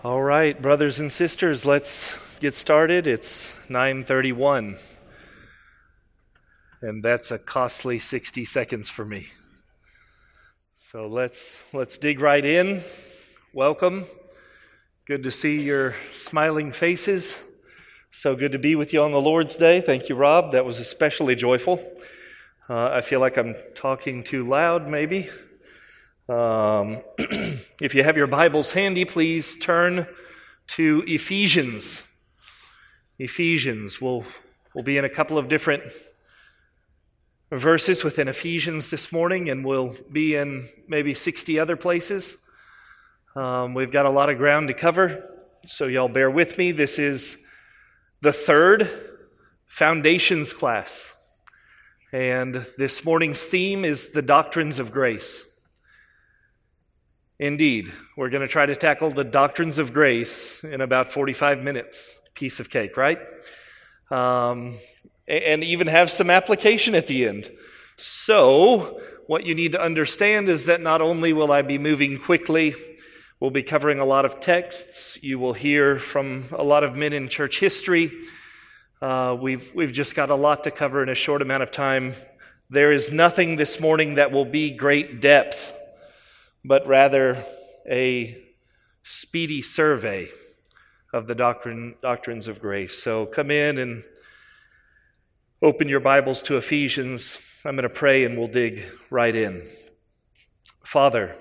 All right, brothers and sisters, let's get started. It's 9:31, and that's a costly 60 seconds for me. So let's dig right in. Welcome. Good to see your smiling faces. So good to be with you on the Lord's Day. Thank you, Rob. That was especially joyful. I feel like I'm talking too loud, maybe. If you have your Bibles handy, please turn to Ephesians. Ephesians. We'll be in a couple of different verses within Ephesians this morning, and we'll be in maybe 60 other places. We've got a lot of ground to cover, so y'all bear with me. This is the third Foundations class, and this morning's theme is the doctrines of grace. Indeed, we're going to try to tackle the doctrines of grace in about 45 minutes. Piece of cake, right? And even have some application at the end. So, what you need to understand is that not only will I be moving quickly, we'll be covering a lot of texts. You will hear from a lot of men in church history. We've just got a lot to cover in a short amount of time. There is nothing this morning that will be great depth, but rather a speedy survey of the doctrines of grace. So come in and open your Bibles to Ephesians. I'm going to pray and we'll dig right in. Father,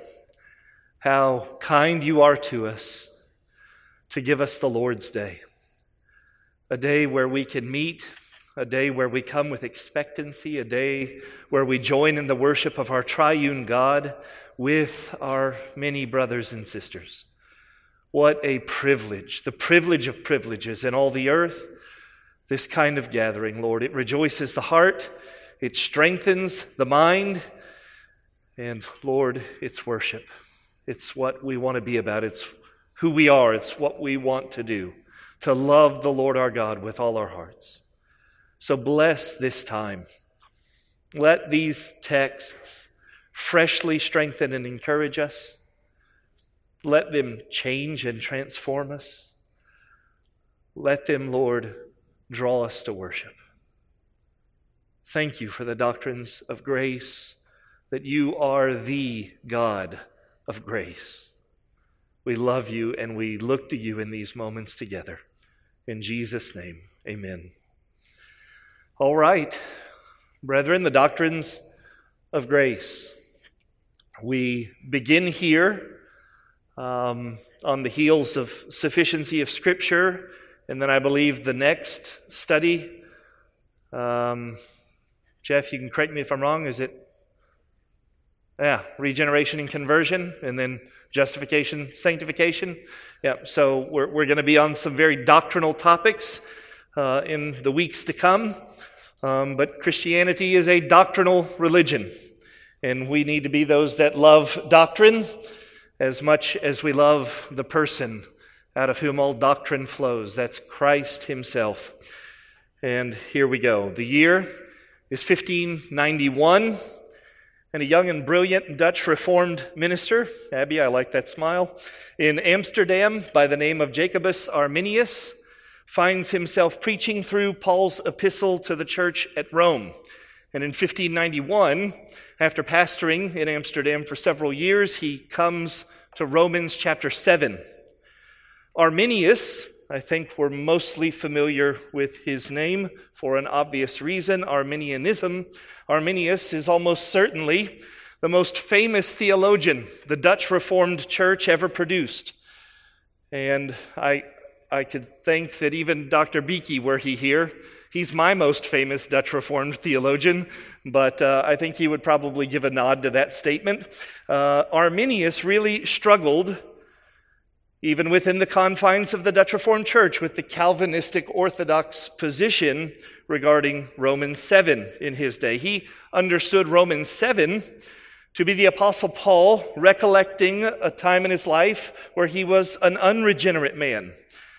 how kind you are to us to give us the Lord's Day, a day where we can meet, a day where we come with expectancy, a day where we join in the worship of our triune God with our many brothers and sisters. What a privilege, the privilege of privileges in all the earth, this kind of gathering, Lord. It rejoices the heart, it strengthens the mind, and Lord, it's worship. It's what we want to be about. It's who we are. It's what we want to do, to love the Lord our God with all our hearts. So bless this time. Let these texts freshly strengthen and encourage us. Let them change and transform us. Let them, Lord, draw us to worship. Thank you for the doctrines of grace, that you are the God of grace. We love you and we look to you in these moments together. In Jesus' name, amen. All right, brethren, the doctrines of grace. We begin here on the heels of sufficiency of Scripture, and then I believe the next study, Jeff, you can correct me if I'm wrong, is it? Regeneration and conversion, and then justification, sanctification. Yeah, so we're going to be on some very doctrinal topics in the weeks to come, but Christianity is a doctrinal religion. And we need to be those that love doctrine as much as we love the person out of whom all doctrine flows. That's Christ himself. And here we go. The year is 1591, and a young and brilliant Dutch Reformed minister, Abby, I like that smile, in Amsterdam by the name of Jacobus Arminius finds himself preaching through Paul's epistle to the church at Rome. And in 1591, after pastoring in Amsterdam for several years, he comes to Romans chapter 7. Arminius, I think we're mostly familiar with his name for an obvious reason, Arminianism. Arminius is almost certainly the most famous theologian the Dutch Reformed Church ever produced. And I could think that even Dr. Beeke, were he here, he's my most famous Dutch Reformed theologian, but I think he would probably give a nod to that statement. Arminius really struggled, even within the confines of the Dutch Reformed Church, with the Calvinistic Orthodox position regarding Romans 7 in his day. He understood Romans 7 to be the Apostle Paul recollecting a time in his life where he was an unregenerate man.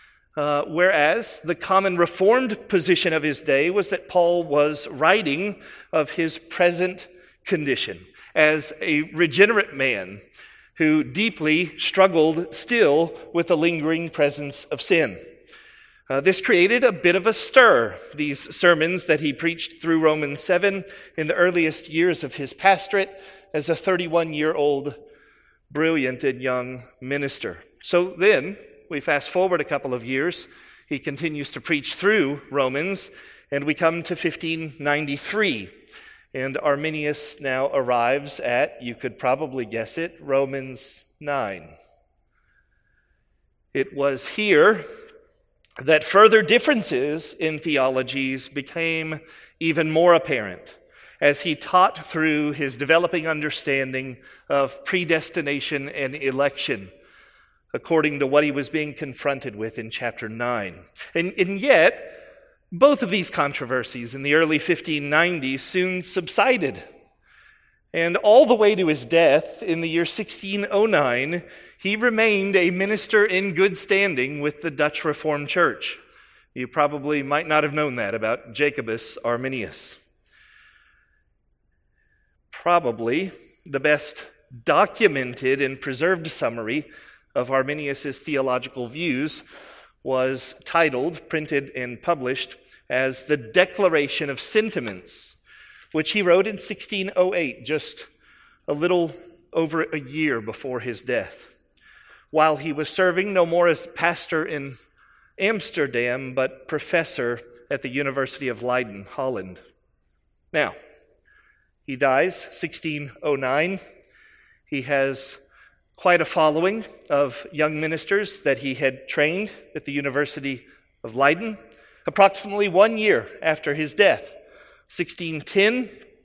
Whereas the common Reformed position of his day was that Paul was writing of his present condition as a regenerate man who deeply struggled still with the lingering presence of sin. This created a bit of a stir, these sermons that he preached through Romans 7 in the earliest years of his pastorate as a 31-year-old brilliant and young minister. So then, we fast forward a couple of years, he continues to preach through Romans, and we come to 1593. And Arminius now arrives at, you could probably guess it, Romans 9. It was here that further differences in theologies became even more apparent as he taught through his developing understanding of predestination and election, according to what he was being confronted with in chapter 9. And yet, both of these controversies in the early 1590s soon subsided. And all the way to his death in the year 1609, he remained a minister in good standing with the Dutch Reformed Church. You probably might not have known that about Jacobus Arminius. Probably the best documented and preserved summary of Arminius' theological views was titled, printed, and published as the Declaration of Sentiments, which he wrote in 1608, just a little over a year before his death, while he was serving no more as pastor in Amsterdam, but professor at the University of Leiden, Holland. Now, he dies 1609. He has quite a following of young ministers that he had trained at the University of Leiden. Approximately 1 year after his death, 1610,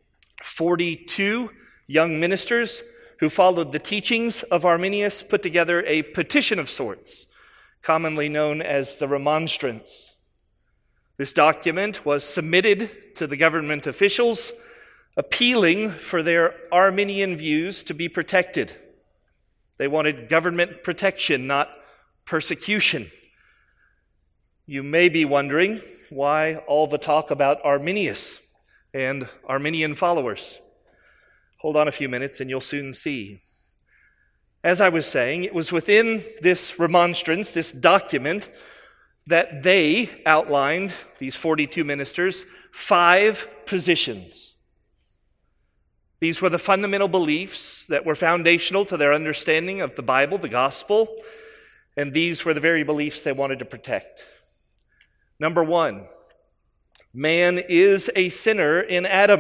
42 young ministers who followed the teachings of Arminius put together a petition of sorts, commonly known as the Remonstrance. This document was submitted to the government officials, appealing for their Arminian views to be protected. They wanted government protection, not persecution. You may be wondering why all the talk about Arminius and Arminian followers. Hold on a few minutes and you'll soon see. As I was saying, it was within this remonstrance, this document, that they outlined, these 42 ministers, 5 positions. These were the fundamental beliefs that were foundational to their understanding of the Bible, the gospel, and these were the very beliefs they wanted to protect. Number 1, man is a sinner in Adam,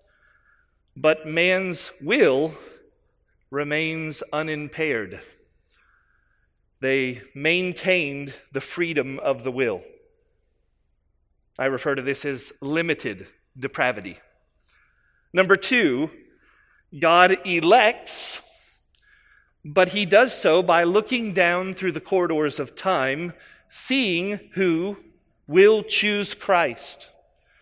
but man's will remains unimpaired. They maintained the freedom of the will. I refer to this as limited depravity. Number 2, God elects, but he does so by looking down through the corridors of time, seeing who will choose Christ.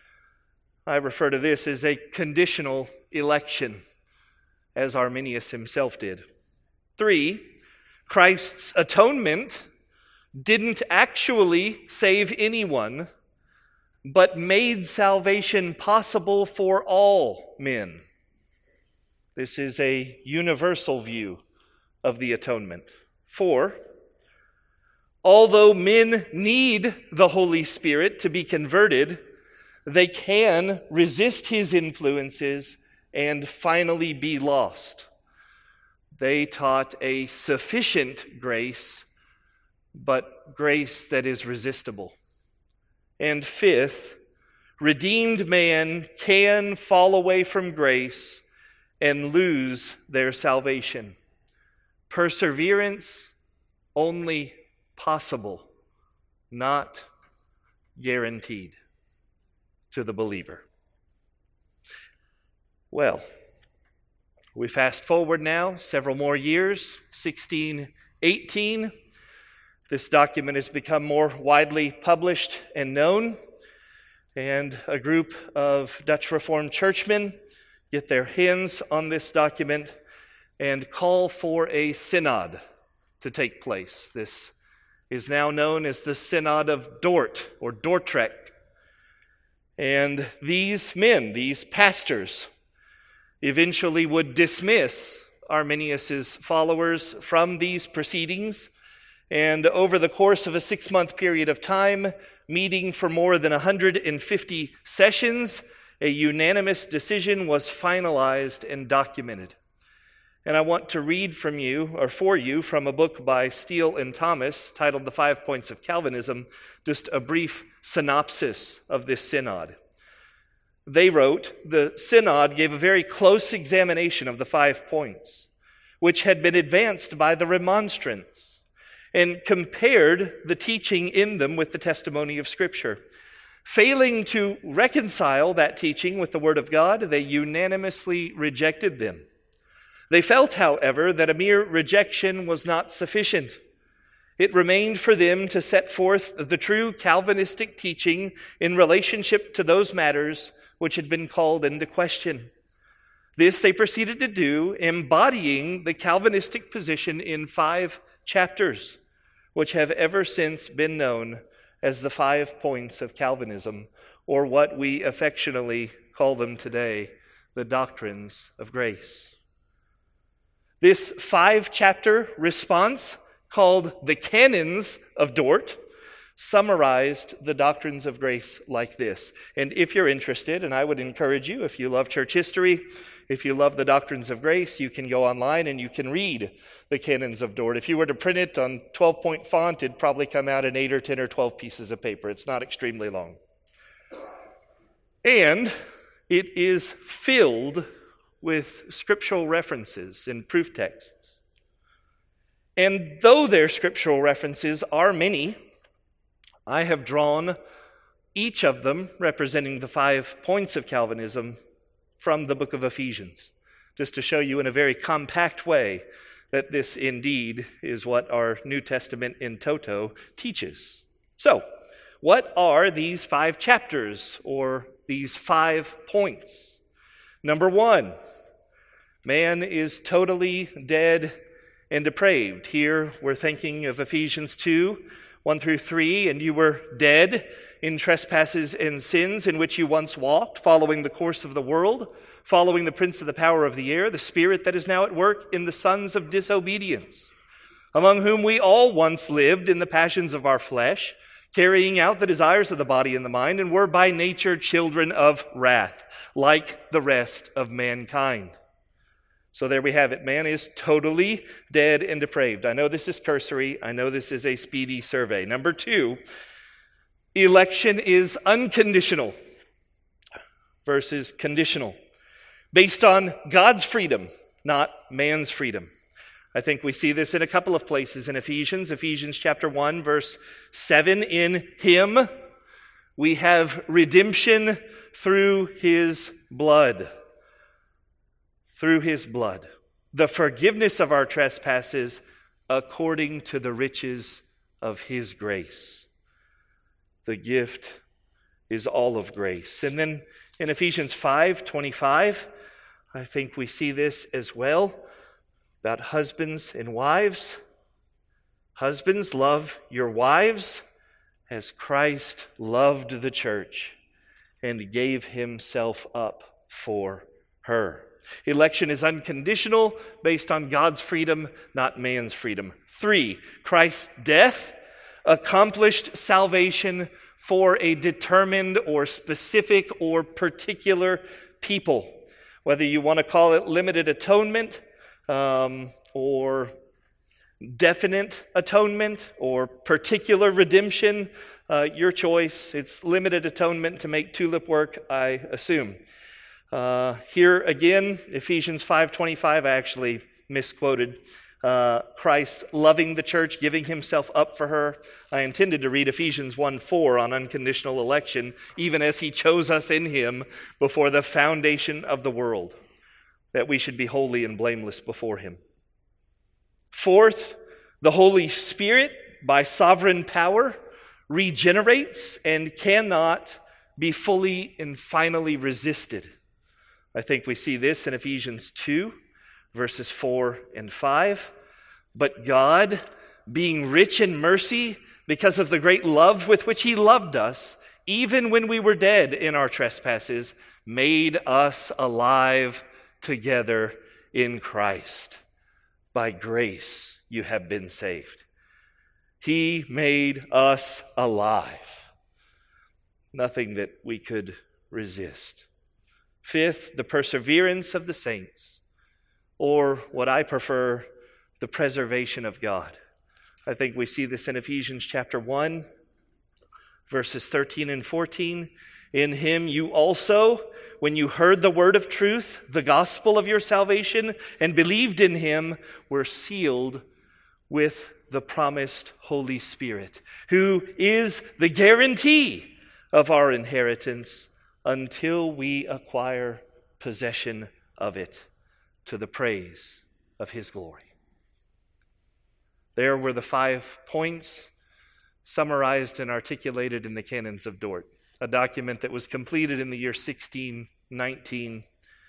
I refer to this as a conditional election, as Arminius himself did. 3, Christ's atonement didn't actually save anyone, but made salvation possible for all men. This is a universal view of the atonement. 4, although men need the Holy Spirit to be converted, they can resist his influences and finally be lost. They taught a sufficient grace, but grace that is resistible. And 5th, redeemed man can fall away from grace and lose their salvation. Perseverance only possible, not guaranteed to the believer. Well, we fast forward now several more years, 1618. This document has become more widely published and known, and a group of Dutch Reformed churchmen get their hands on this document and call for a synod to take place. This is now known as the Synod of Dort, or Dordrecht. And these men, these pastors, eventually would dismiss Arminius's followers from these proceedings, and over the course of a 6-month period of time, meeting for more than 150 sessions, a unanimous decision was finalized and documented. And I want to read from you, or for you, from a book by Steele and Thomas titled The 5 Points of Calvinism, just a brief synopsis of this synod. They wrote, the synod gave a very close examination of the 5 points, which had been advanced by the remonstrants, and compared the teaching in them with the testimony of Scripture. Failing to reconcile that teaching with the Word of God, they unanimously rejected them. They felt, however, that a mere rejection was not sufficient. It remained for them to set forth the true Calvinistic teaching in relationship to those matters which had been called into question. This they proceeded to do, embodying the Calvinistic position in 5 chapters, which have ever since been known as the 5 points of Calvinism, or what we affectionately call them today, the doctrines of grace. This 5-chapter response, called the Canons of Dort, summarized the doctrines of grace like this. And if you're interested, and I would encourage you, if you love church history, if you love the doctrines of grace, you can go online and you can read the Canons of Dort. If you were to print it on 12-point font, it'd probably come out in 8 or 10 or 12 pieces of paper. It's not extremely long. And it is filled with scriptural references and proof texts. And though their scriptural references are many, I have drawn each of them representing the 5 points of Calvinism from the book of Ephesians, just to show you in a very compact way that this indeed is what our New Testament in toto teaches. So, what are these 5 chapters, or these 5 points? Number 1, man is totally dead and depraved. Here we're thinking of Ephesians 2, 1 through 3, and you were dead in trespasses and sins in which you once walked, following the course of the world, following the prince of the power of the air, the spirit that is now at work in the sons of disobedience, among whom we all once lived in the passions of our flesh, carrying out the desires of the body and the mind, and were by nature children of wrath, like the rest of mankind. So there we have it. Man is totally dead and depraved. I know this is cursory. I know this is a speedy survey. Number 2, election is unconditional versus conditional, based on God's freedom, not man's freedom. I think we see this in a couple of places in Ephesians. Ephesians chapter 1, verse 7, in him we have redemption through his blood. Through his blood, the forgiveness of our trespasses according to the riches of his grace. The gift is all of grace. And then in Ephesians 5:25, I think we see this as well about husbands and wives. Husbands, love your wives as Christ loved the church and gave himself up for her. Election is unconditional, based on God's freedom, not man's freedom. 3, Christ's death accomplished salvation for a determined or specific or particular people. Whether you want to call it limited atonement, or definite atonement, or particular redemption, your choice. It's limited atonement to make tulip work, I assume. Here again, Ephesians 5:25, I actually misquoted. Christ loving the church, giving himself up for her. I intended to read Ephesians 1:4 on unconditional election, even as he chose us in him before the foundation of the world, that we should be holy and blameless before him. 4th, the Holy Spirit, by sovereign power, regenerates and cannot be fully and finally resisted. I think we see this in Ephesians 2, verses 4 and 5. But God, being rich in mercy, because of the great love with which he loved us, even when we were dead in our trespasses, made us alive together in Christ. By grace you have been saved. He made us alive. Nothing that we could resist. Fifth, the perseverance of the saints, or what I prefer, the preservation of God. I think we see this in Ephesians chapter 1, verses 13 and 14. In him you also, when you heard the word of truth, the gospel of your salvation, and believed in him, were sealed with the promised Holy Spirit, who is the guarantee of our inheritance until we acquire possession of it, to the praise of his glory. There were the 5 points summarized and articulated in the Canons of Dort, a document that was completed in the year 1619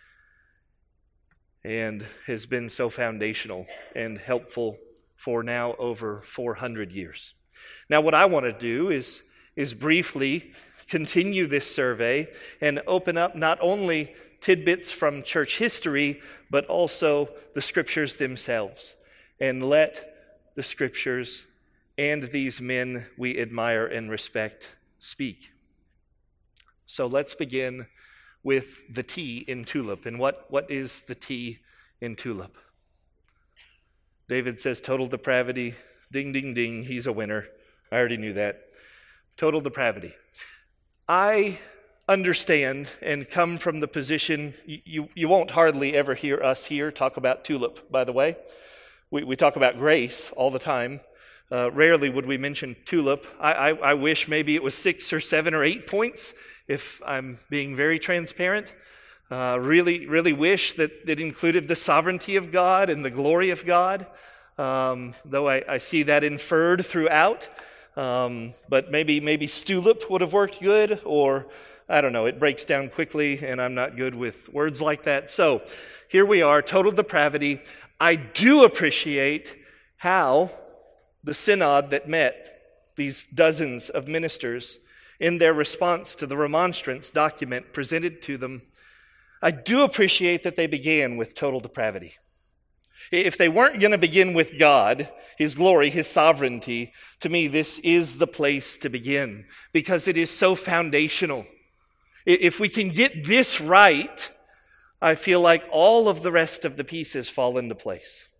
and has been so foundational and helpful for now over 400 years. Now, what I want to do is briefly continue this survey and open up not only tidbits from church history, but also the scriptures themselves, and let the scriptures and these men we admire and respect speak. So let's begin with the T in TULIP. And what is the T in TULIP? David says total depravity. Ding, ding, ding. He's a winner. I already knew that. Total depravity. I understand and come from the position, you won't hardly ever hear us here talk about TULIP, by the way. We talk about grace all the time. Rarely would we mention TULIP. I wish maybe it was 6 or 7 or 8 points, if I'm being very transparent. Really wish that it included the sovereignty of God and the glory of God, though I see that inferred throughout. But maybe STULIP would have worked good, or I don't know, it breaks down quickly, and I'm not good with words like that. So here we are, total depravity. I do appreciate how the synod that met, these dozens of ministers, in their response to the remonstrance document presented to them, I do appreciate that they began with total depravity. If they weren't going to begin with God, his glory, his sovereignty, to me this is the place to begin, because it is so foundational. If we can get this right, I feel like all of the rest of the pieces fall into place.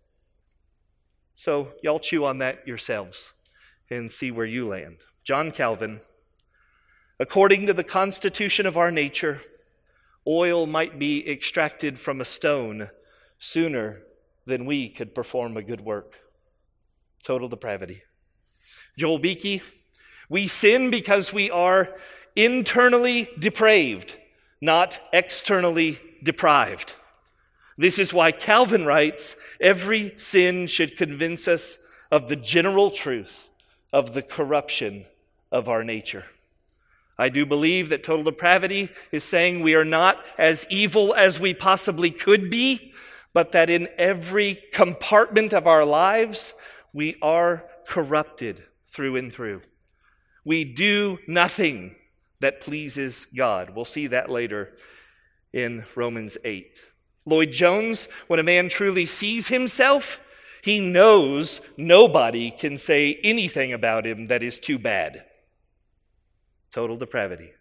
So y'all chew on that yourselves and see where you land. John Calvin, according to the constitution of our nature, oil might be extracted from a stone sooner than we could perform a good work. Total depravity. Joel Beakey, we sin because we are internally depraved, not externally deprived. This is why Calvin writes, every sin should convince us of the general truth of the corruption of our nature. I do believe that total depravity is saying we are not as evil as we possibly could be, but that in every compartment of our lives, we are corrupted through and through. We do nothing that pleases God. We'll see that later in Romans 8. Lloyd Jones, when a man truly sees himself, he knows nobody can say anything about him that is too bad. Total depravity.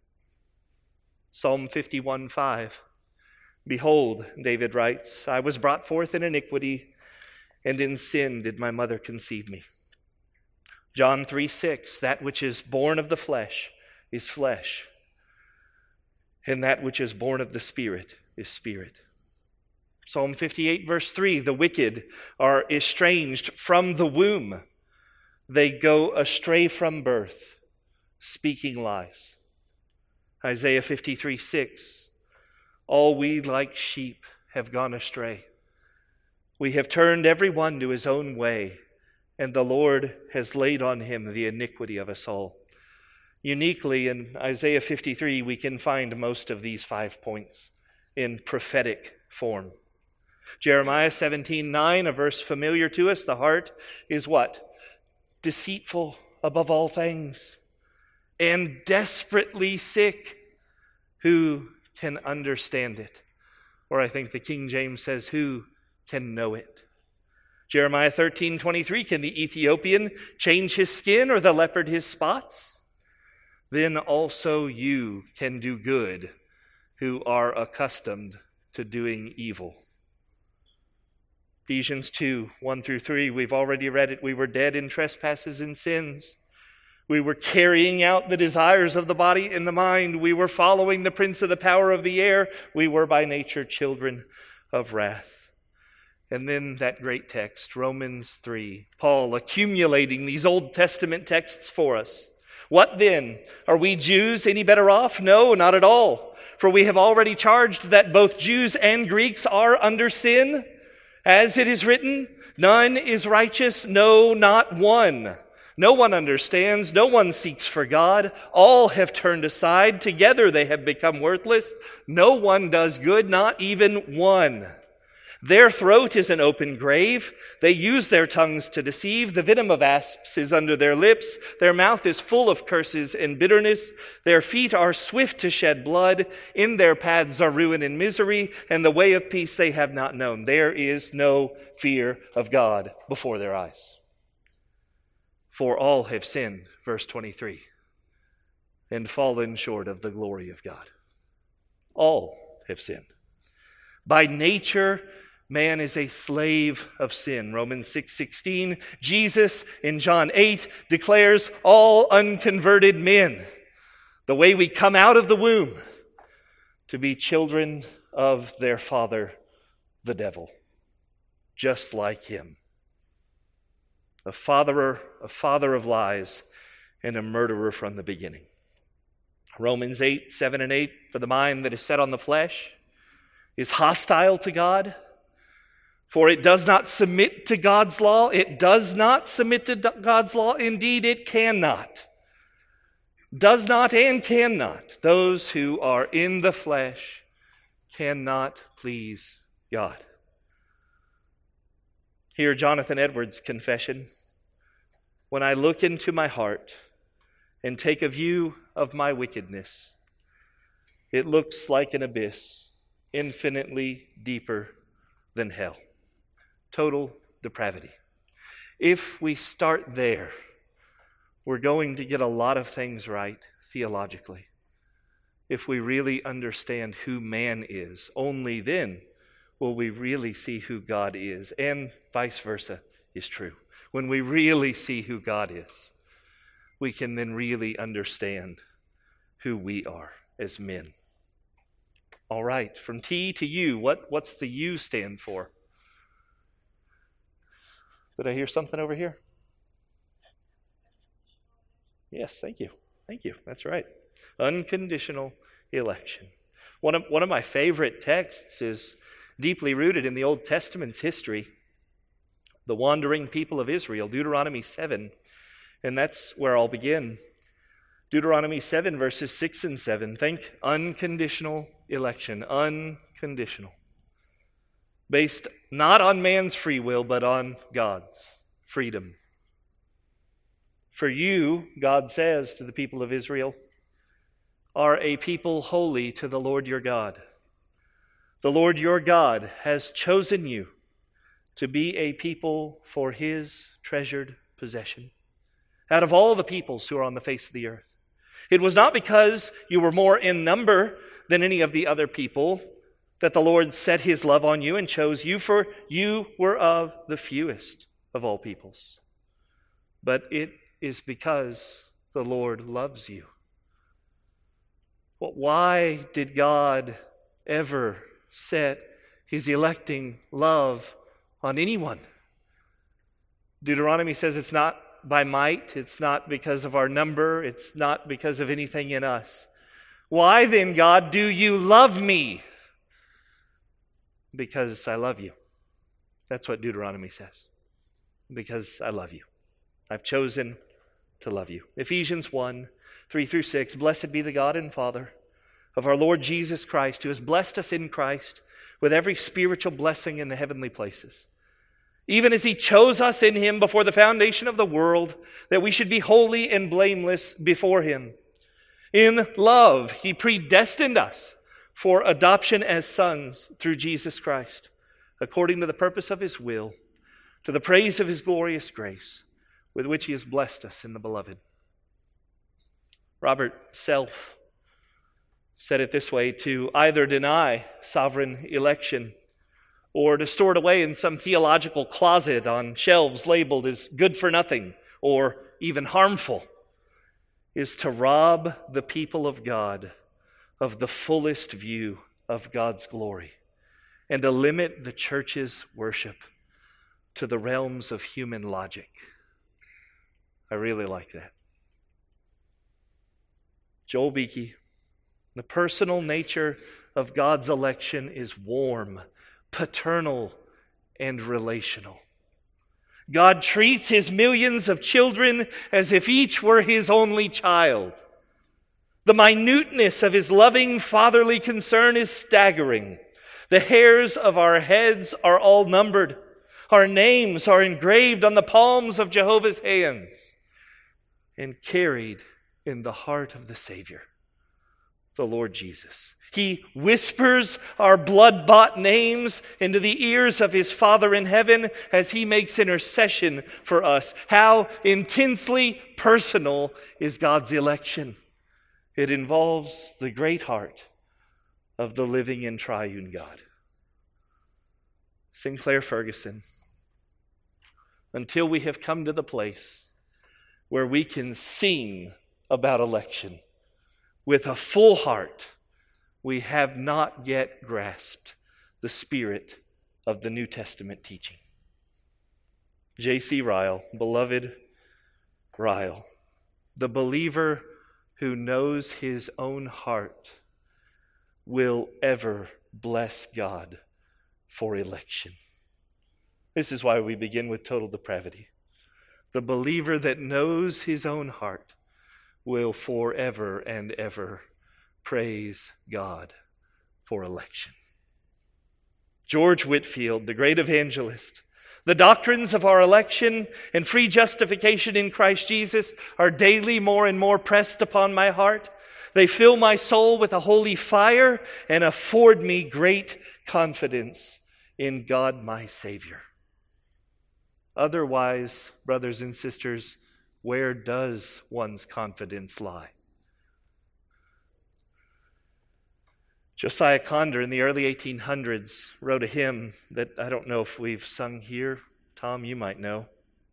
Psalm 51:5. Behold, David writes, I was brought forth in iniquity, and in sin did my mother conceive me. John 3:6, that which is born of the flesh is flesh, and that which is born of the Spirit is spirit. Psalm 58 verse 3, the wicked are estranged from the womb. They go astray from birth, speaking lies. Isaiah 53:6, all we like sheep have gone astray. We have turned every one to his own way, and the Lord has laid on him the iniquity of us all. Uniquely in Isaiah 53, we can find most of these 5 points in prophetic form. Jeremiah 17:9, a verse familiar to us, the heart is what? Deceitful above all things and desperately sick. Who can understand it? Or I think the King James says, who can know it? Jeremiah 13:23, can the Ethiopian change his skin or the leopard his spots? Then also you can do good who are accustomed to doing evil. Ephesians 2:1-3, we've already read it. We were dead in trespasses and sins. We were carrying out the desires of the body and the mind. We were following the prince of the power of the air. We were by nature children of wrath. And then that great text, Romans 3, Paul accumulating these Old Testament texts for us. What then? Are we Jews any better off? No, not at all. For we have already charged that both Jews and Greeks are under sin. As it is written, none is righteous, no, not one. No one understands, no one seeks for God. All have turned aside, together they have become worthless. No one does good, not even one. Their throat is an open grave. They use their tongues to deceive. The venom of asps is under their lips. Their mouth is full of curses and bitterness. Their feet are swift to shed blood. In their paths are ruin and misery, and the way of peace they have not known. There is no fear of God before their eyes. For all have sinned, verse 23, and fallen short of the glory of God. All have sinned. By nature, man is a slave of sin. Romans 6:16. Jesus in John 8 declares all unconverted men, the way we come out of the womb, to be children of their father, the devil, just like him. A father of lies and a murderer from the beginning. Romans 8:7-8, for the mind that is set on the flesh is hostile to God, for it does not submit to God's law. It does not submit to God's law. Indeed, it cannot. Does not and cannot. Those who are in the flesh cannot please God. Hear Jonathan Edwards' confession. When I look into my heart and take a view of my wickedness, it looks like an abyss, infinitely deeper than hell. Total depravity. If we start there, we're going to get a lot of things right theologically. If we really understand who man is, only then will we really see who God is, and vice versa is true. When we really see who God is, we can then really understand who we are as men. All right, from T to U, what's the U stand for? Did I hear something over here? Yes, thank you. Thank you. That's right. Unconditional election. One of my favorite texts is deeply rooted in the Old Testament's history. The wandering people of Israel, Deuteronomy 7. And that's where I'll begin. Deuteronomy 7, verses 6 and 7. Think unconditional election. Unconditional. Based not on man's free will, but on God's freedom. For you, God says to the people of Israel, are a people holy to the Lord your God. The Lord your God has chosen you to be a people for his treasured possession out of all the peoples who are on the face of the earth. It was not because you were more in number than any of the other people that the Lord set his love on you and chose you, for you were of the fewest of all peoples. But it is because the Lord loves you. Well, why did God ever set his electing love on anyone? Deuteronomy says it's not by might, it's not because of our number, it's not because of anything in us. Why then, God, do you love me? Because I love you. That's what Deuteronomy says. Because I love you. I've chosen to love you. Ephesians 1, 3-6, blessed be the God and Father of our Lord Jesus Christ, who has blessed us in Christ with every spiritual blessing in the heavenly places, even as he chose us in him before the foundation of the world, that we should be holy and blameless before him. In love, he predestined us for adoption as sons through Jesus Christ, according to the purpose of his will, to the praise of his glorious grace, with which he has blessed us in the Beloved. Robert Self said it this way: to either deny sovereign election or to store it away in some theological closet on shelves labeled as good for nothing or even harmful is to rob the people of God of the fullest view of God's glory and to limit the church's worship to the realms of human logic. I really like that. Joel Beeke: the personal nature of God's election is warm, paternal, and relational. God treats his millions of children as if each were his only child. The minuteness of his loving fatherly concern is staggering. The hairs of our heads are all numbered. Our names are engraved on the palms of Jehovah's hands and carried in the heart of the Savior, the Lord Jesus. He whispers our blood-bought names into the ears of his Father in heaven as he makes intercession for us. How intensely personal is God's election. It involves the great heart of the living and triune God. Sinclair Ferguson: until we have come to the place where we can sing about election with a full heart, we have not yet grasped the spirit of the New Testament teaching. J.C. Ryle, beloved Ryle: the believer who knows his own heart will ever bless God for election. This is why we begin with total depravity. The believer that knows his own heart will forever and ever praise God for election. George Whitefield, the great evangelist: the doctrines of our election and free justification in Christ Jesus are daily more and more pressed upon my heart. They fill my soul with a holy fire and afford me great confidence in God my Savior. Otherwise, brothers and sisters, where does one's confidence lie? Josiah Conder in the early 1800s wrote a hymn that I don't know if we've sung here. Tom, you might know.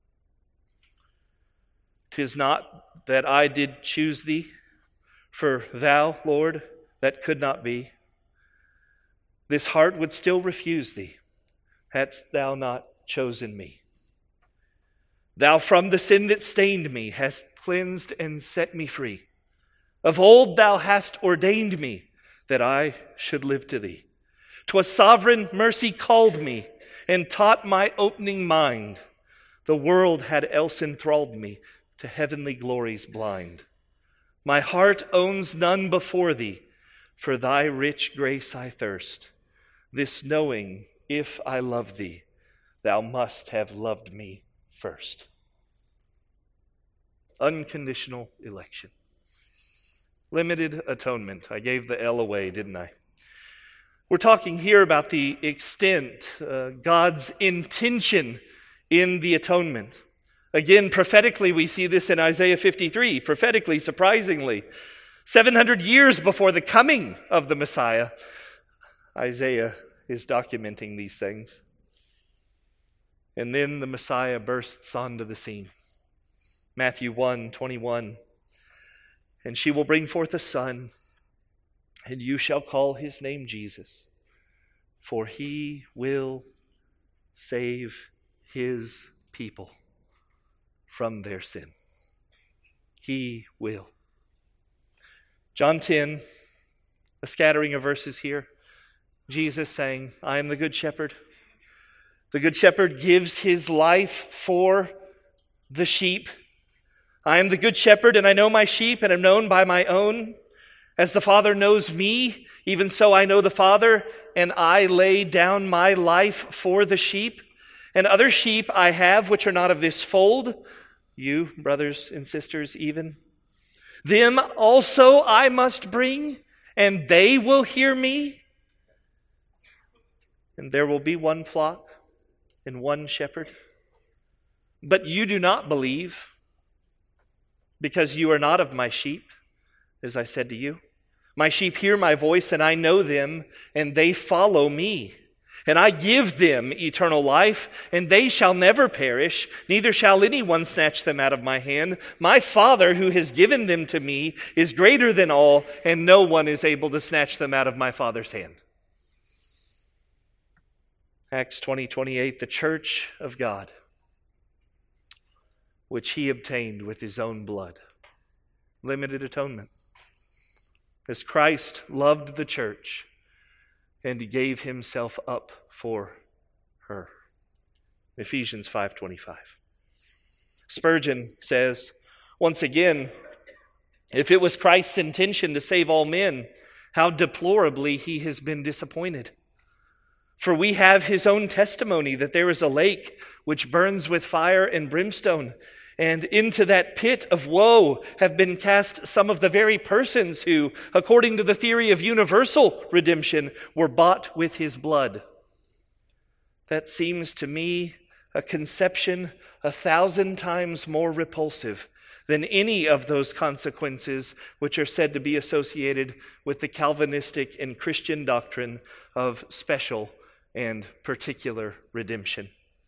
"'Tis not that I did choose thee, for thou, Lord, that could not be. This heart would still refuse thee, hadst thou not chosen me. Thou from the sin that stained me hast cleansed and set me free. Of old thou hast ordained me that I should live to thee. 'Twas sovereign mercy called me and taught my opening mind. The world had else enthralled me, to heavenly glories blind. My heart owns none before thee, for thy rich grace I thirst. This knowing, if I love thee, thou must have loved me first." Unconditional election. Limited atonement. I gave the L away, didn't I? We're talking here about the extent, God's intention in the atonement. Again, prophetically, we see this in Isaiah 53. Prophetically, surprisingly, 700 years before the coming of the Messiah, Isaiah is documenting these things. And then the Messiah bursts onto the scene. Matthew 1:21. "And she will bring forth a son, and you shall call his name Jesus, for he will save his people from their sin." He will. John 10, a scattering of verses here. Jesus saying, "I am the good shepherd. The good shepherd gives his life for the sheep. I am the good shepherd, and I know my sheep, and am known by my own. As the Father knows me, even so I know the Father, and I lay down my life for the sheep. And other sheep I have which are not of this fold," you, brothers and sisters, even. "Them also I must bring, and they will hear me, and there will be one flock and one shepherd. But you do not believe, because you are not of my sheep, as I said to you. My sheep hear my voice, and I know them, and they follow me. And I give them eternal life, and they shall never perish, neither shall anyone snatch them out of my hand. My Father, who has given them to me, is greater than all, and no one is able to snatch them out of my Father's hand. Acts 20:28, the church of God, which he obtained with his own blood. Limited atonement. As Christ loved the church, and he gave himself up for her. Ephesians 5:25. Spurgeon says, once again, if it was Christ's intention to save all men, how deplorably he has been disappointed. For we have his own testimony that there is a lake which burns with fire and brimstone, and into that pit of woe have been cast some of the very persons who, according to the theory of universal redemption, were bought with his blood. That seems to me a conception 1,000 times more repulsive than any of those consequences which are said to be associated with the Calvinistic and Christian doctrine of special and particular redemption.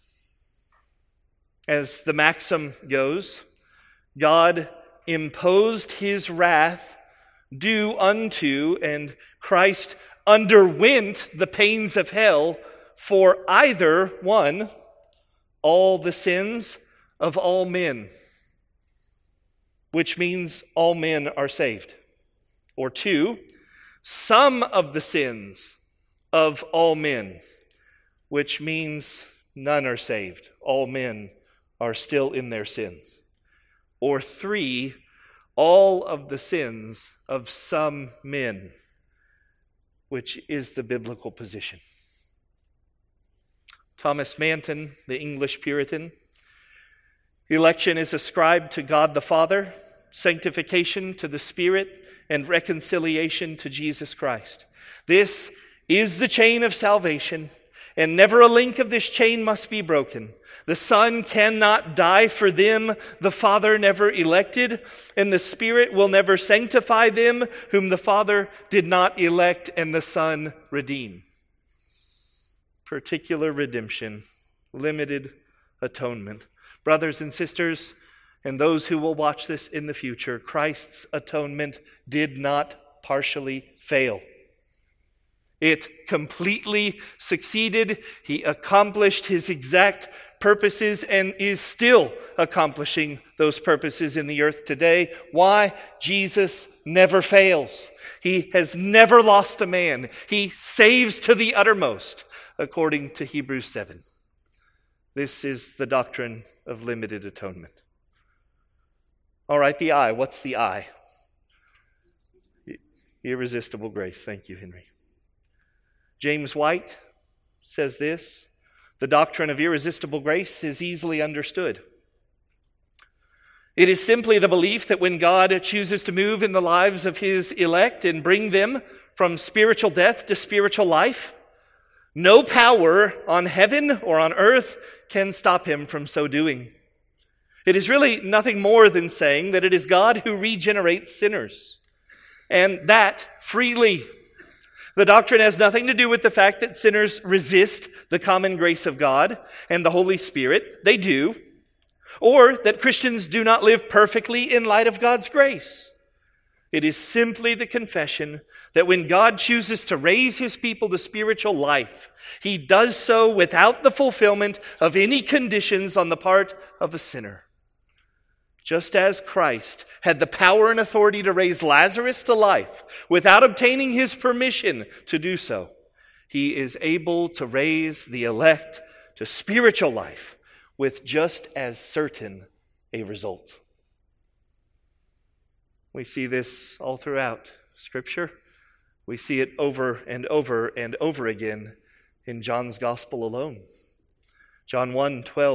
As the maxim goes, God imposed his wrath due unto, and Christ underwent the pains of hell for either, one, all the sins of all men, which means all men are saved, or two, some of the sins of all men, which means none are saved, all men are still in their sins. Or three, all of the sins of some men, which is the biblical position. Thomas Manton, the English Puritan, election is ascribed to God the Father, sanctification to the Spirit, and reconciliation to Jesus Christ. This is the chain of salvation, and never a link of this chain must be broken. The Son cannot die for them the Father never elected, and the Spirit will never sanctify them whom the Father did not elect and the Son redeem. Particular redemption, limited atonement. Brothers and sisters, and those who will watch this in the future, Christ's atonement did not partially fail. It completely succeeded. He accomplished his exact purposes and is still accomplishing those purposes in the earth today. Why? Jesus never fails. He has never lost a man. He saves to the uttermost, according to Hebrews 7. This is the doctrine of limited atonement. All right, the I. What's the I? Irresistible grace. Thank you, Henry. James White says this: the doctrine of irresistible grace is easily understood. It is simply the belief that when God chooses to move in the lives of his elect and bring them from spiritual death to spiritual life, no power on heaven or on earth can stop him from so doing. It is really nothing more than saying that it is God who regenerates sinners, and that freely. The doctrine has nothing to do with the fact that sinners resist the common grace of God and the Holy Spirit. They do. Or that Christians do not live perfectly in light of God's grace. It is simply the confession that when God chooses to raise his people to spiritual life, he does so without the fulfillment of any conditions on the part of a sinner. Just as Christ had the power and authority to raise Lazarus to life without obtaining his permission to do so, he is able to raise the elect to spiritual life with just as certain a result. We see this all throughout Scripture. We see it over and over and over again in John's Gospel alone. John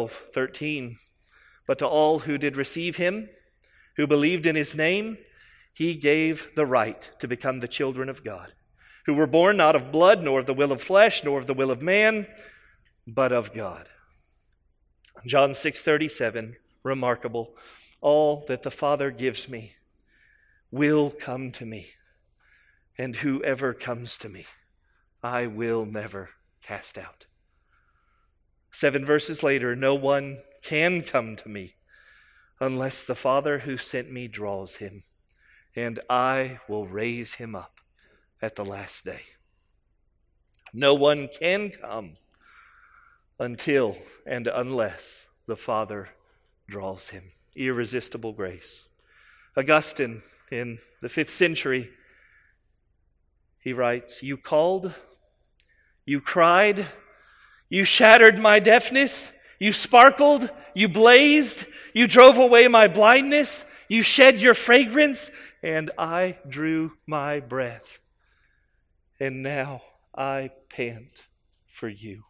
1:12-13. But to all who did receive him, who believed in his name, He gave the right to become the children of God, who were born not of blood, nor of the will of flesh, nor of the will of man, but of God. John 6:37, remarkable. All that the Father gives me will come to me, and whoever comes to me, I will never cast out. 7 verses later, no one can come to me unless the Father who sent me draws him, and I will raise him up at the last day. No one can come until and unless the Father draws him. Irresistible grace. Augustine, in the 5th century, he writes, "You called, you cried, you shattered my deafness, you sparkled, you blazed, you drove away my blindness, you shed your fragrance, and I drew my breath. And now I pant for you."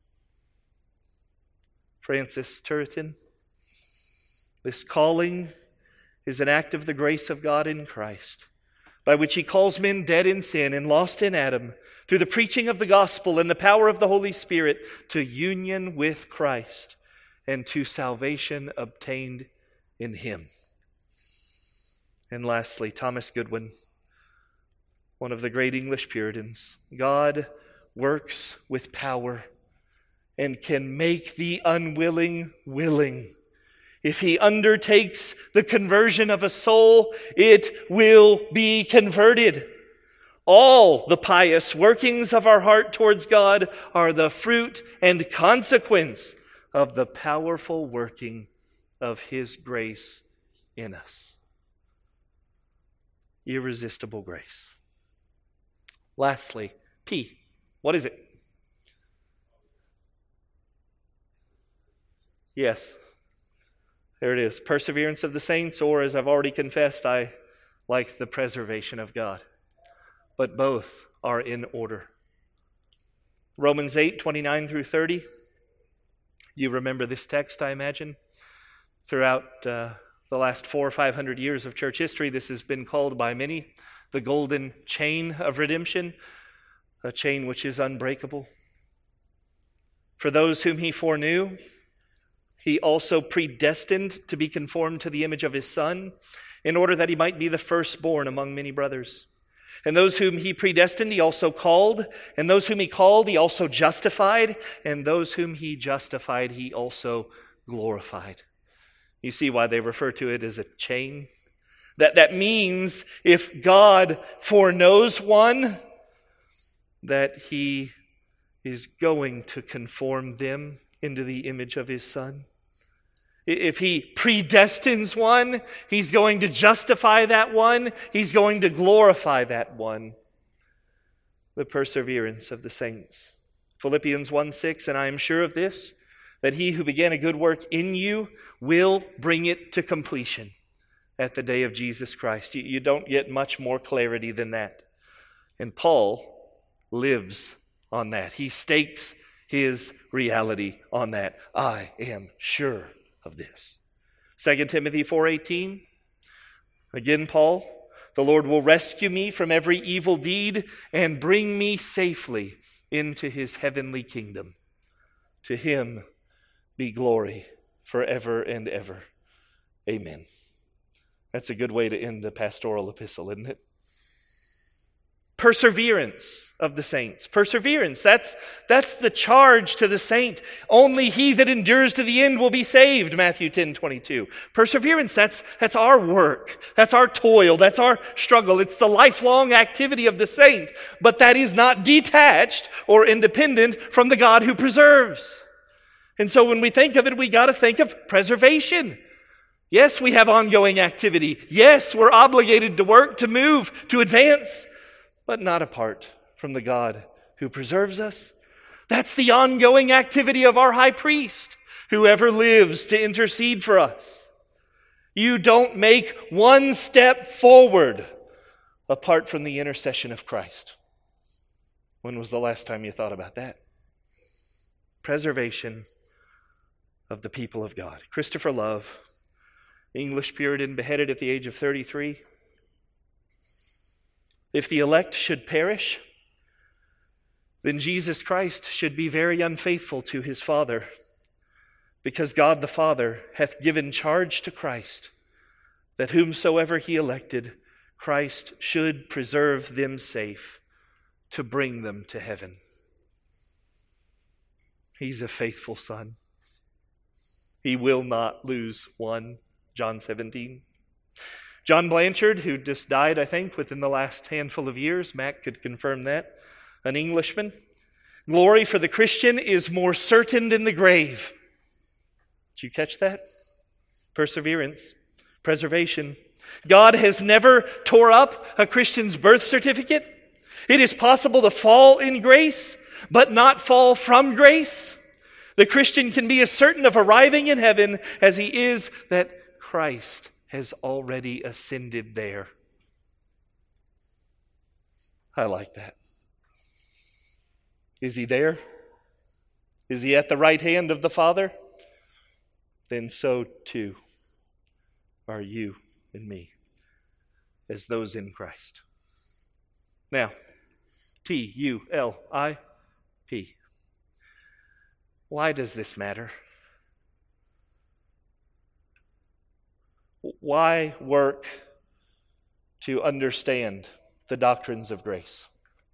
Francis Turretin, this calling is an act of the grace of God in Christ, by which he calls men dead in sin and lost in Adam, through the preaching of the gospel and the power of the Holy Spirit, to union with Christ and to salvation obtained in him. And lastly, Thomas Goodwin, one of the great English Puritans. God works with power and can make the unwilling willing. If he undertakes the conversion of a soul, it will be converted. All the pious workings of our heart towards God are the fruit and consequence of the powerful working of his grace in us. Irresistible grace. Lastly, P. What is it? Yes. There it is. Perseverance of the saints, or as I've already confessed, I like the preservation of God. But both are in order. Romans 8:29 through 30. You remember this text, I imagine. Throughout the last 400 or 500 years of church history, this has been called by many the golden chain of redemption, a chain which is unbreakable. For those whom he foreknew, he also predestined to be conformed to the image of his Son, in order that he might be the firstborn among many brothers. And those whom he predestined, he also called. And those whom he called, he also justified. And those whom he justified, he also glorified. You see why they refer to it as a chain? That means if God foreknows one, that he is going to conform them into the image of his Son. If he predestines one, he's going to justify that one. He's going to glorify that one. The perseverance of the saints. Philippians 1:6, "And I am sure of this, that he who began a good work in you will bring it to completion at the day of Jesus Christ." You don't get much more clarity than that. And Paul lives on that. He stakes his reality on that. I am sure of this. 2 Timothy 4:18. Again, Paul, "The Lord will rescue me from every evil deed and bring me safely into his heavenly kingdom. To him be glory forever and ever. Amen." That's a good way to end the pastoral epistle, isn't it? Perseverance of the saints. Perseverance, that's the charge to the saint. Only he that endures to the end will be saved, Matthew 10:22. Perseverance, that's our work. That's our toil. That's our struggle. It's the lifelong activity of the saint. But that is not detached or independent from the God who preserves. And so when we think of it, we got to think of preservation. Yes, we have ongoing activity. Yes, we're obligated to work, to move, to advance, but not apart from the God who preserves us. That's the ongoing activity of our high priest, who ever lives to intercede for us. You don't make one step forward apart from the intercession of Christ. When was the last time you thought about that? Preservation of the people of God. Christopher Love, English Puritan, beheaded at the age of 33. If the elect should perish, then Jesus Christ should be very unfaithful to his Father, because God the Father hath given charge to Christ, that whomsoever he elected, Christ should preserve them safe to bring them to heaven. He's a faithful Son. He will not lose one. John 17. John Blanchard, who just died, I think, within the last handful of years, Mac could confirm that, an Englishman. Glory for the Christian is more certain than the grave. Did you catch that? Perseverance, preservation. God has never tore up a Christian's birth certificate. It is possible to fall in grace, but not fall from grace. The Christian can be as certain of arriving in heaven as he is that Christ has already ascended there. I like that. Is he there? Is he at the right hand of the Father? Then so too are you and me, as those in Christ. Now, T-U-L-I-P. Why does this matter? Why work to understand the doctrines of grace?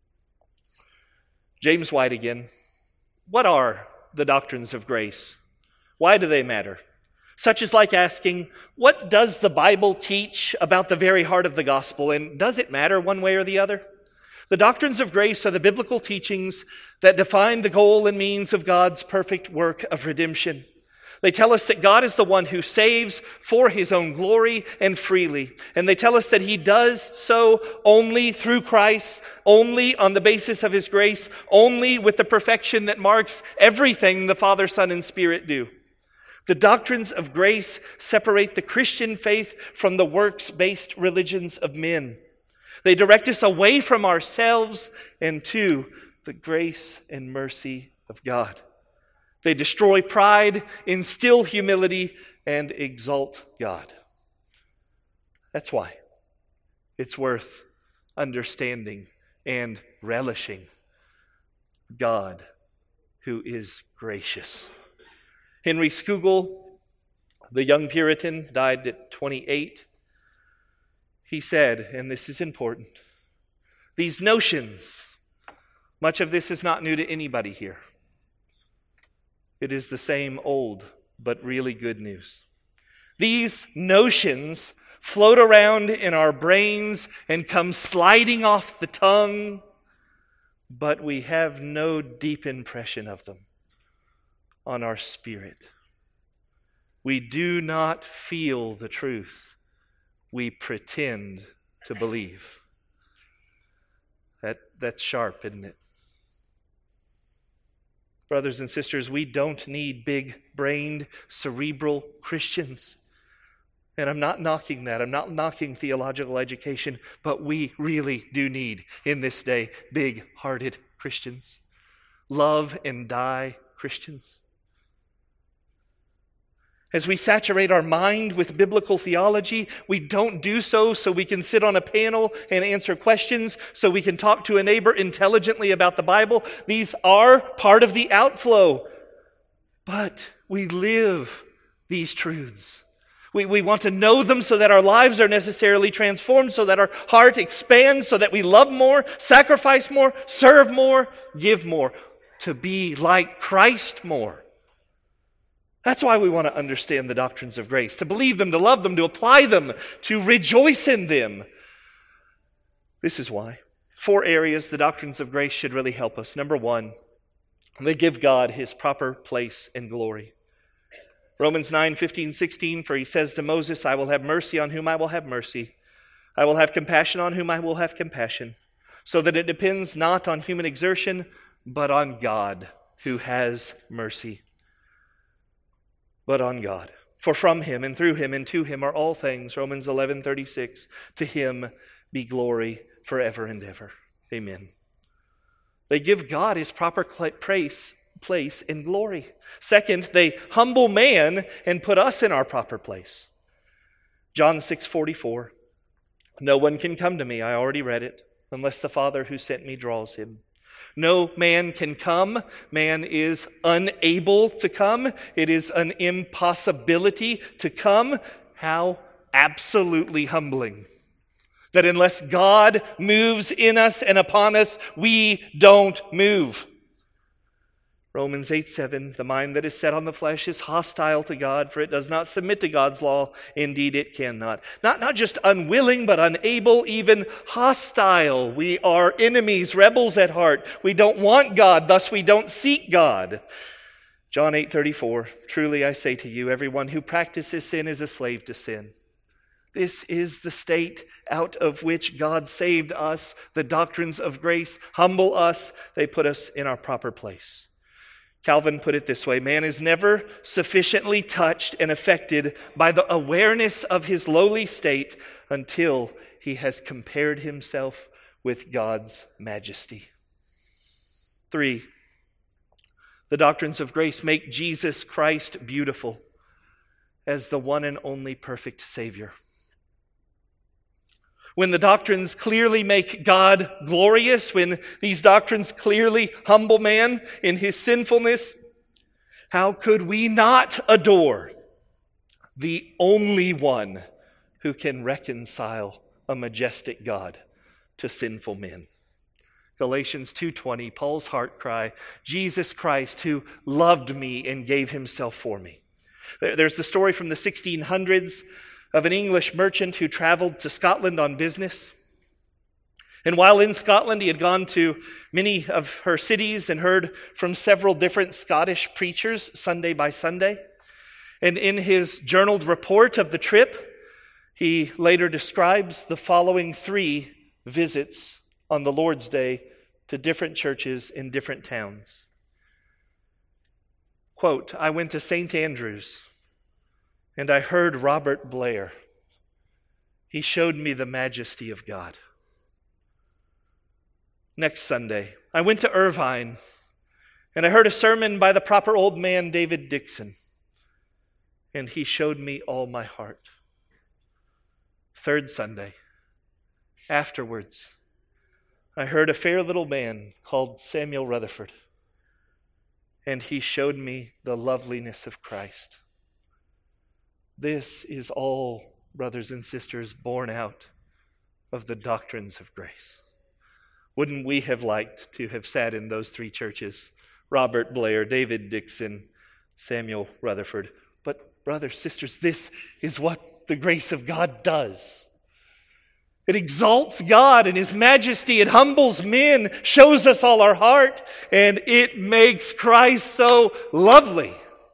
James White again. What are the doctrines of grace? Why do they matter? Such is like asking, what does the Bible teach about the very heart of the gospel, and does it matter one way or the other? The doctrines of grace are the biblical teachings that define the goal and means of God's perfect work of redemption. They tell us that God is the one who saves for his own glory and freely. And they tell us that he does so only through Christ, only on the basis of his grace, only with the perfection that marks everything the Father, Son, and Spirit do. The doctrines of grace separate the Christian faith from the works-based religions of men. They direct us away from ourselves and to the grace and mercy of God. They destroy pride, instill humility, and exalt God. That's why it's worth understanding and relishing God who is gracious. Henry Scougal, the young Puritan, died at 28. He said, and this is important, these notions, much of this is not new to anybody here. It is the same old, but really good news. These notions float around in our brains and come sliding off the tongue, but we have no deep impression of them on our spirit. We do not feel the truth. We pretend to believe. That's sharp, isn't it? Brothers and sisters, we don't need big-brained, cerebral Christians. And I'm not knocking that. I'm not knocking theological education, but we really do need, in this day, big-hearted Christians. Love and die Christians. As we saturate our mind with biblical theology, we don't do so we can sit on a panel and answer questions, so we can talk to a neighbor intelligently about the Bible. These are part of the outflow. But we live these truths. We want to know them so that our lives are necessarily transformed, so that our heart expands, so that we love more, sacrifice more, serve more, give more, to be like Christ more. That's why we want to understand the doctrines of grace, to believe them, to love them, to apply them, to rejoice in them. This is why. 4 areas the doctrines of grace should really help us. Number 1, they give God his proper place and glory. Romans 9:15-16, for he says to Moses, I will have mercy on whom I will have mercy. I will have compassion on whom I will have compassion. So that it depends not on human exertion, but on God who has mercy. But on God. For from him and through him and to him are all things. Romans 11:36. To him be glory forever and ever. Amen. They give God his proper place and glory. Second, they humble man and put us in our proper place. John 6:44. No one can come to me. I already read it. unless the Father who sent me draws him. No man can come. Man is unable to come. It is an impossibility to come. How absolutely humbling. That unless God moves in us and upon us, we don't move. Romans 8:7, the mind that is set on the flesh is hostile to God, for it does not submit to God's law. Indeed, it cannot. Not just unwilling, but unable, even hostile. We are enemies, rebels at heart. We don't want God, thus we don't seek God. John 8:34, truly I say to you, everyone who practices sin is a slave to sin. This is the state out of which God saved us. The doctrines of grace humble us. They put us in our proper place. Calvin put it this way: man is never sufficiently touched and affected by the awareness of his lowly state until he has compared himself with God's majesty. 3, the doctrines of grace make Jesus Christ beautiful as the one and only perfect Savior. When the doctrines clearly make God glorious, when these doctrines clearly humble man in his sinfulness, how could we not adore the only one who can reconcile a majestic God to sinful men? Galatians 2:20, Paul's heart cry, Jesus Christ who loved me and gave himself for me. There's the story from the 1600s of an English merchant who traveled to Scotland on business. And while in Scotland, he had gone to many of her cities and heard from several different Scottish preachers Sunday by Sunday. And in his journaled report of the trip, he later describes the following 3 visits on the Lord's Day to different churches in different towns. Quote, I went to St. Andrews, and I heard Robert Blair. He showed me the majesty of God. Next Sunday, I went to Irvine, and I heard a sermon by the proper old man, David Dixon, and he showed me all my heart. Third Sunday, afterwards, I heard a fair little man called Samuel Rutherford, and he showed me the loveliness of Christ. This is all, brothers and sisters, born out of the doctrines of grace. Wouldn't we have liked to have sat in those 3 churches? Robert Blair, David Dixon, Samuel Rutherford. But brothers, sisters, this is what the grace of God does. It exalts God in His majesty. It humbles men, shows us all our heart, and it makes Christ so lovely.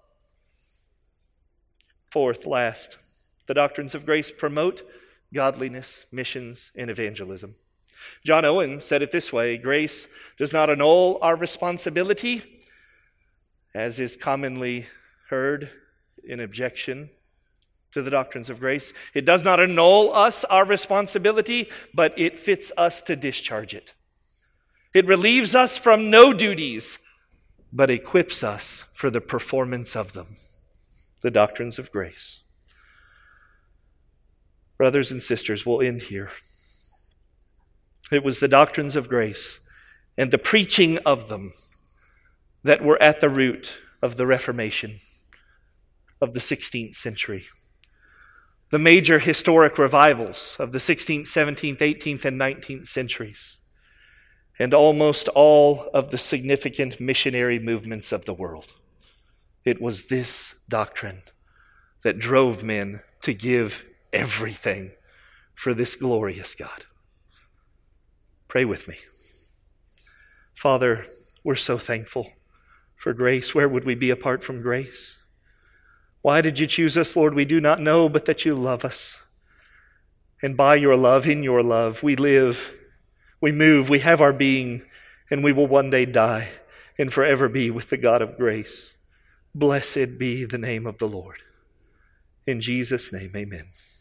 Fourth, last, the doctrines of grace promote godliness, missions, and evangelism. John Owen said it this way: grace does not annul our responsibility, as is commonly heard in objection to the doctrines of grace. It does not annul us our responsibility, but it fits us to discharge it. It relieves us from no duties, but equips us for the performance of them. The doctrines of grace. Brothers and sisters, we'll end here. It was the doctrines of grace and the preaching of them that were at the root of the Reformation of the 16th century. The major historic revivals of the 16th, 17th, 18th, and 19th centuries, and almost all of the significant missionary movements of the world. It was this doctrine that drove men to give everything for this glorious God. Pray with me. Father, we're so thankful for grace. Where would we be apart from grace? Why did you choose us, Lord? We do not know, but that you love us. And by your love, in your love, we live, we move, we have our being, and we will one day die and forever be with the God of grace. Blessed be the name of the Lord. In Jesus' name, amen.